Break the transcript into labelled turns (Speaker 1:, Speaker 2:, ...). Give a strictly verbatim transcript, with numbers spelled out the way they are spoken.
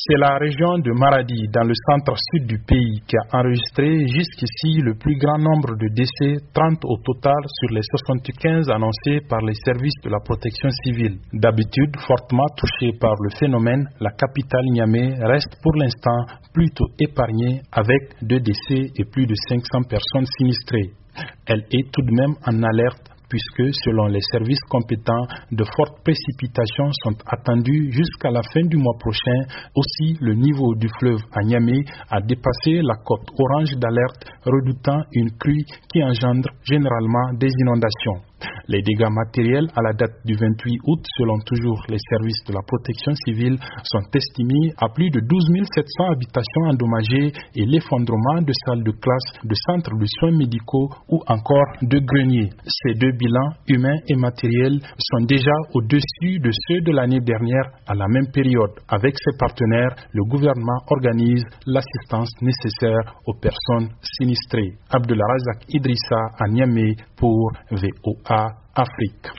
Speaker 1: C'est la région de Maradi, dans le centre-sud du pays, qui a enregistré jusqu'ici le plus grand nombre de décès, trente au total sur les soixante-quinze annoncés par les services de la protection civile. D'habitude fortement touchée par le phénomène, la capitale Niamey reste pour l'instant plutôt épargnée avec deux décès et plus de cinq cents personnes sinistrées. Elle est tout de même en alerte puisque, selon les services compétents, de fortes précipitations sont attendues jusqu'à la fin du mois prochain. Aussi, le niveau du fleuve à Niamey a dépassé la cote orange d'alerte, redoutant une crue qui engendre généralement des inondations. Les dégâts matériels à la date du vingt-huit août, selon toujours les services de la protection civile, sont estimés à plus de douze mille sept cents habitations endommagées et l'effondrement de salles de classe, de centres de soins médicaux ou encore de greniers. Ces deux bilans, humains et matériels, sont déjà au-dessus de ceux de l'année dernière à la même période. Avec ses partenaires, le gouvernement organise l'assistance nécessaire aux personnes sinistrées. Abdullah Razak Idrissa à Niamey pour V O A Afrique.